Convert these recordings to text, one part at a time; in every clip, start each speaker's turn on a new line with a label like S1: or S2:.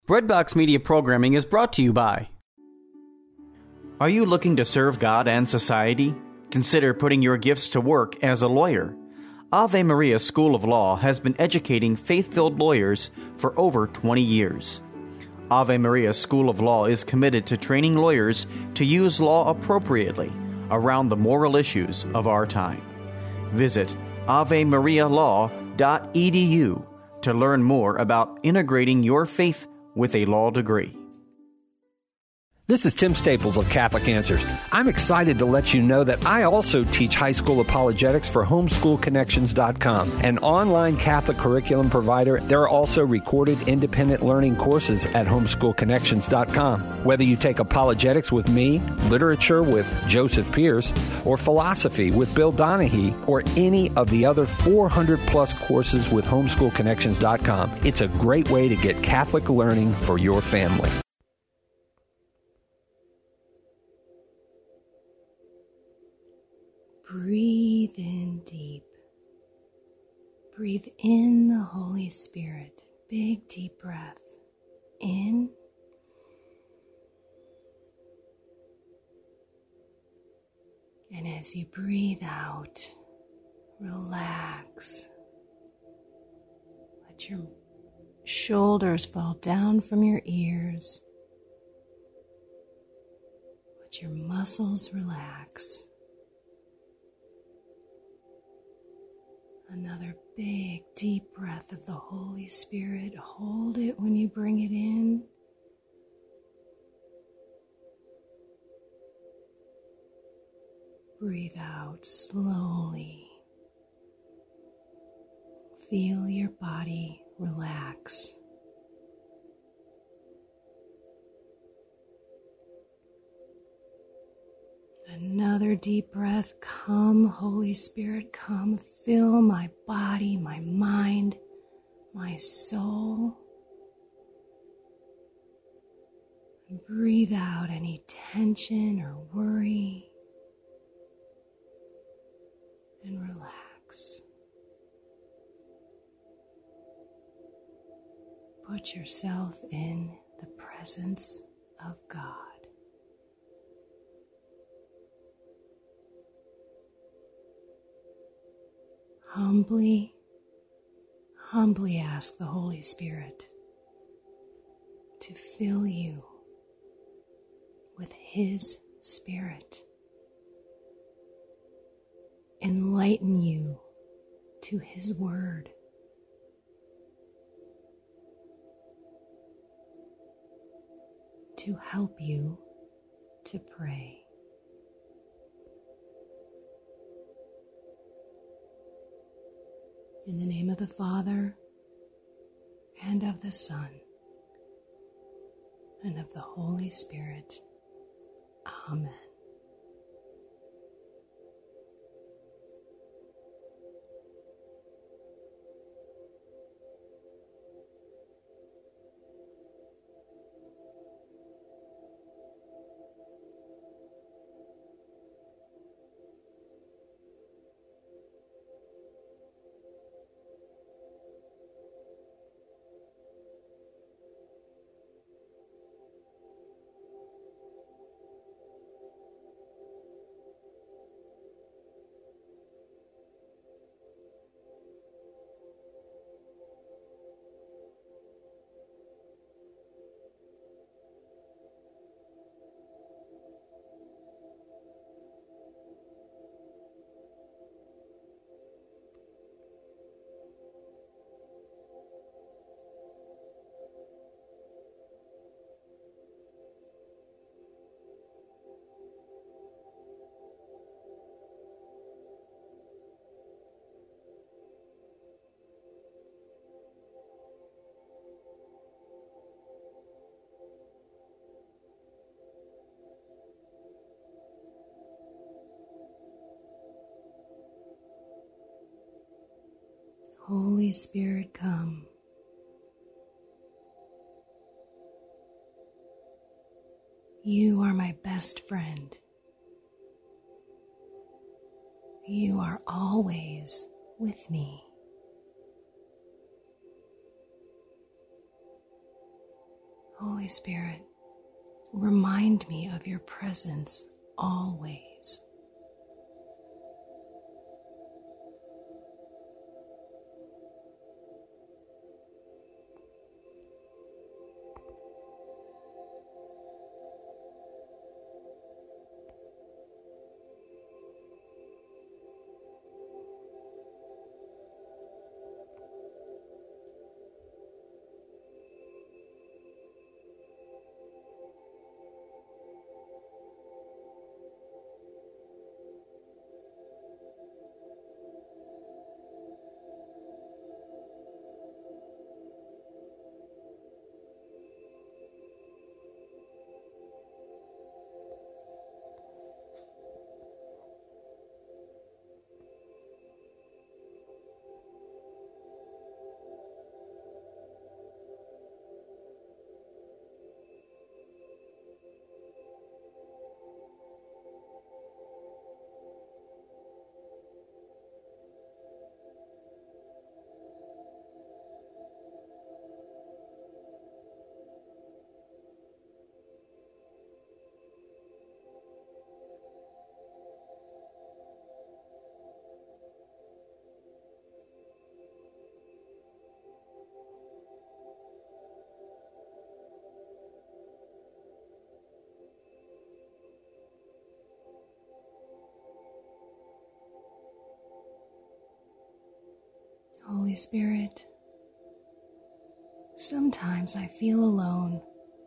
S1: Breadbox Media Programming is brought to you by... Are you looking to serve God and society? Consider putting your gifts to work as a lawyer. Ave Maria School of Law has been educating faith-filled lawyers for over 20 years. Ave Maria School of Law is committed to training lawyers to use law appropriately around the moral issues of our time. Visit avemarialaw.edu to learn more about integrating your faith with a law degree.
S2: This is Tim Staples of Catholic Answers. I'm excited to let you know that I also teach high school apologetics for homeschoolconnections.com, an online Catholic curriculum provider. There are also recorded independent learning courses at homeschoolconnections.com. Whether you take apologetics with me, literature with Joseph Pierce, or philosophy with Bill Donahue, or any of the other 400-plus courses with homeschoolconnections.com, it's a great way to get Catholic learning for your family.
S3: Breathe in deep. Breathe in the Holy Spirit. Big, deep breath. In. And as you breathe out, relax. Let your shoulders fall down from your ears. Let your muscles relax. Another big, deep breath of the Holy Spirit. Hold it when you bring it in. Breathe out slowly. Feel your body relax. Another deep breath. Come, Holy Spirit, come. Fill my body, my mind, my soul. And breathe out any tension or worry. And relax. Put yourself in the presence of God. Humbly ask the Holy Spirit to fill you with His Spirit. Enlighten you to His Word. To help you to pray. In the name of the Father, and of the Son, and of the Holy Spirit. Amen. Holy Spirit, come. You are my best friend. You are always with me. Holy Spirit, remind me of your presence always. Holy Spirit, sometimes I feel alone.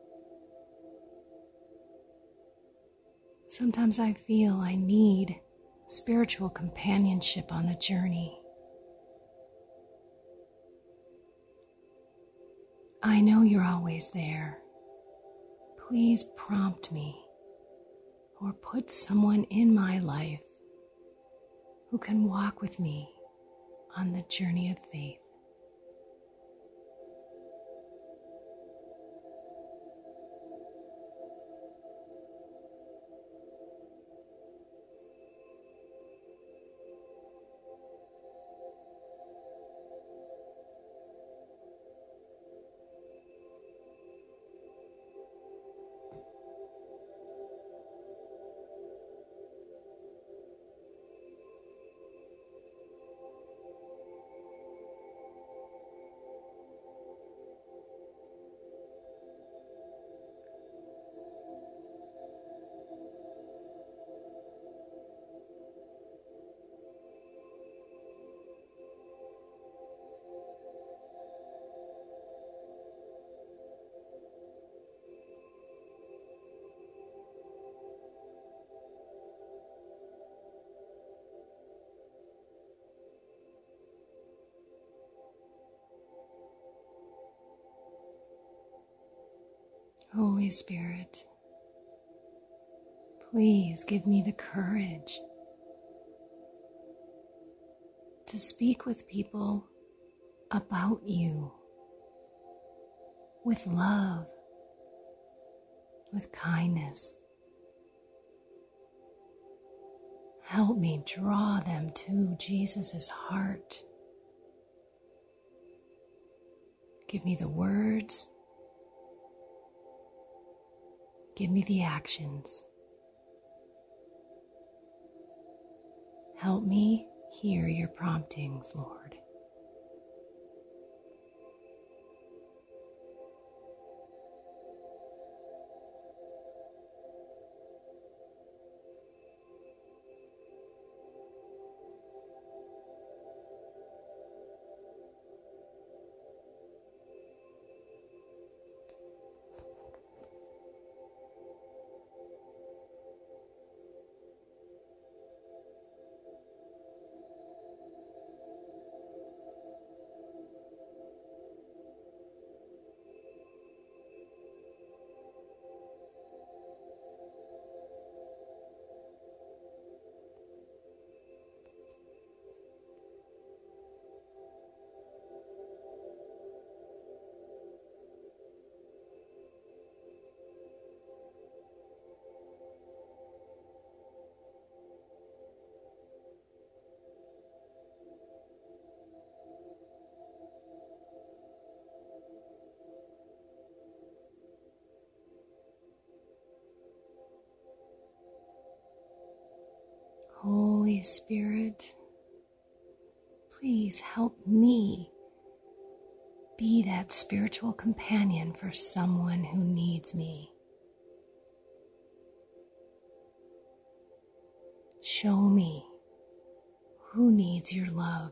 S3: Sometimes I feel I need spiritual companionship on the journey. I know you're always there. Please prompt me or put someone in my life who can walk with me on the journey of faith. Holy Spirit, please give me the courage to speak with people about you with love, with kindness. Help me draw them to Jesus' heart. Give me the words. Give me the actions. Help me hear your promptings, Lord. Holy Spirit, please help me be that spiritual companion for someone who needs me. Show me who needs your love.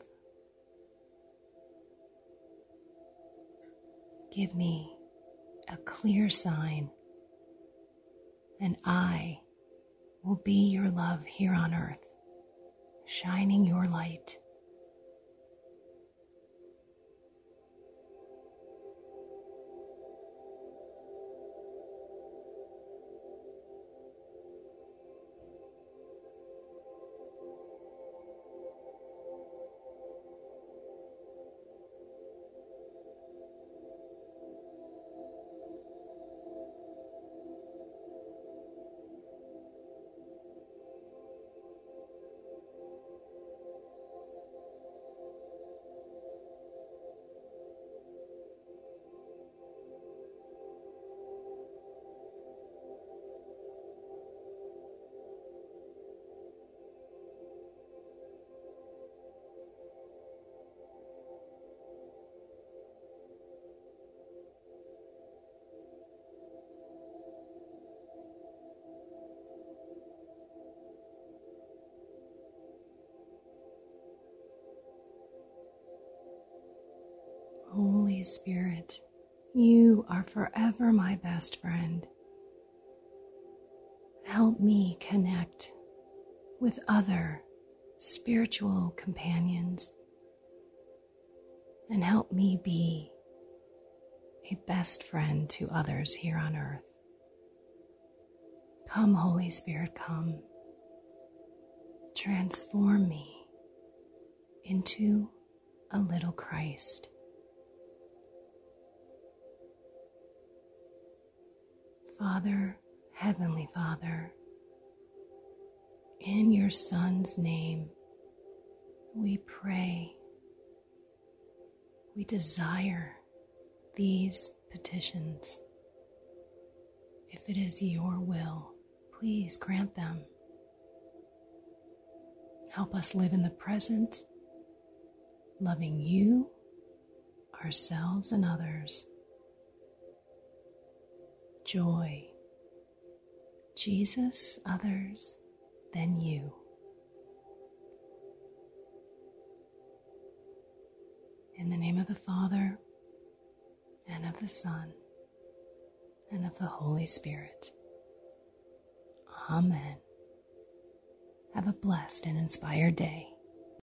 S3: Give me a clear sign, and I will be your love here on earth, shining your light. Holy Spirit, you are forever my best friend. Help me connect with other spiritual companions and help me be a best friend to others here on earth. Come, Holy Spirit, come. Transform me into a little Christ. Father, Heavenly Father, in your Son's name, we pray. We desire these petitions. If it is your will, please grant them. Help us live in the present, loving you, ourselves, and others. Joy, Jesus, others, then you. In the name of the Father, and of the Son, and of the Holy Spirit. Amen. Have a blessed and inspired day.